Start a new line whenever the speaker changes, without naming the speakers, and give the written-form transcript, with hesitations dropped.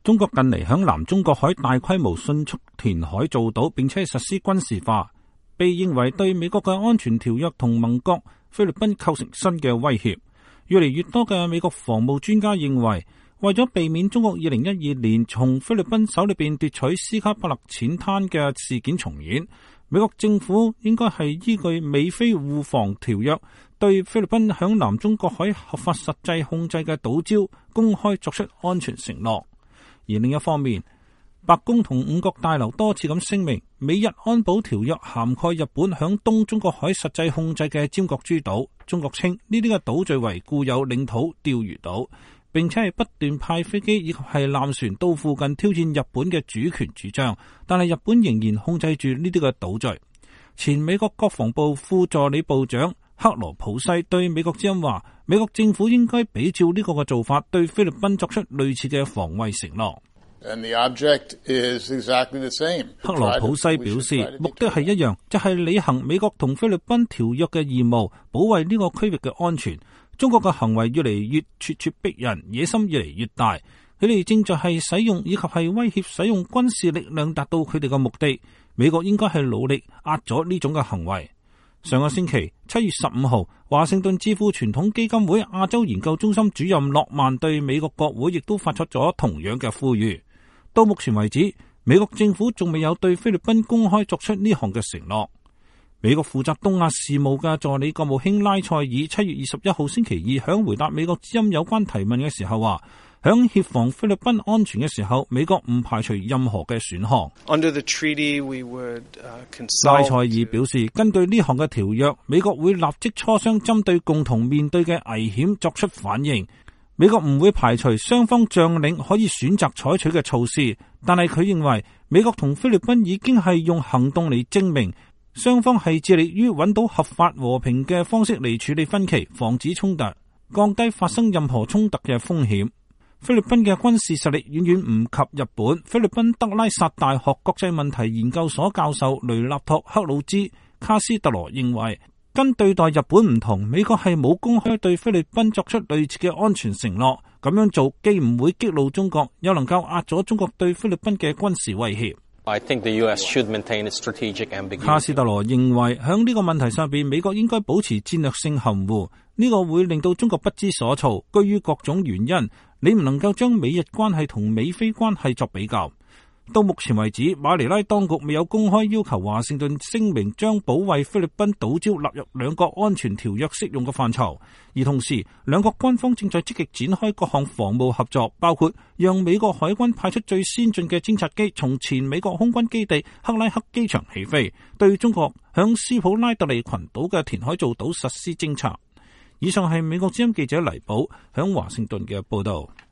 中國近嚟響南中國海大規模迅速填海造島，並且實施軍事化，被認為對美國嘅安全條約同盟國菲律賓構成新嘅威脅。越嚟越多嘅美國防務專家認為，為咗避免中國2012年從菲律賓手裏邊奪取斯卡伯勒淺灘嘅事件重演，美國政府應該係依據美菲互防條約，對菲律賓響南中國海合法實際控制嘅島礁公開作出安全承諾。而另一方面，白宮同五角大樓多次咁聲明，美日安保條約涵蓋日本響東中國海實際控制嘅尖閣諸島。中國稱呢啲嘅島嶼為固有領土釣魚島，並且係不斷派飛機以及係艦船到附近挑戰日本嘅主權主張，但係日本仍然控制住呢啲嘅島嶼。前美國國防部副助理部長克羅普西對美國之音話，美國政府應該比照呢個嘅做法，對菲律賓作出類似嘅防衛承諾。克羅普西表示，目的係一樣，就係履行美國同菲律賓條約嘅義務，保衛呢個區域嘅安全。中國嘅行為越嚟越咄咄逼人，野心越嚟越大，佢哋正在係使用以及係威脅使用軍事力量達到佢哋嘅目的。美國應該係努力壓咗呢種嘅行為。上個星期7月15號，華盛頓智庫傳統基金會亞洲研究中心主任諾曼對美國國會亦都發出咗同樣嘅呼籲。到目前為止，美國政府仲未有對菲律賓公開作出呢項嘅承諾。美國負責東亞事務嘅助理國務卿拉塞爾7月21號星期二響回答美國之音有關提問嘅時候話，響協防菲律賓安全嘅時候，美國唔排除任何嘅選項。拉塞爾表示，根據呢項嘅條約，美國會立即磋商針對共同面對嘅危險作出反應。美國唔會排除雙方將領可以選擇採取嘅措施，但係佢認為美國同菲律賓已經係用行動嚟證明雙方係致力於揾到合法和平嘅方式嚟處理分歧，防止衝突，降低發生任何衝突嘅風險。菲律賓嘅軍事實力遠遠唔及日本。菲律賓德拉薩大學國際問題研究所教授雷納托克魯茲卡斯特羅認為，跟對待日本唔同，美國係冇公開對菲律賓作出類似嘅安全承諾，咁樣做既唔會激怒中國，又能夠壓咗中國對菲律賓嘅軍事威脅。卡斯特羅認為，響呢個問題上邊，美國應該保持戰略性含糊，呢個會令到中國不知所措。基於各種原因，你唔能夠將美日關係同美菲關係作比較。到目前為止，馬尼拉當局未有公開要求華盛頓聲明將保衛菲律賓島礁納入兩國安全條約適用嘅範疇，而同時兩國軍方正在積極展開各項防務合作，包括讓美國海軍派出最先進嘅偵察機從前美國空軍基地克拉克機場起飛，對中國響斯普拉特利群島嘅填海造島實施偵察。以上係美國之音記者黎寶響華盛頓嘅報道。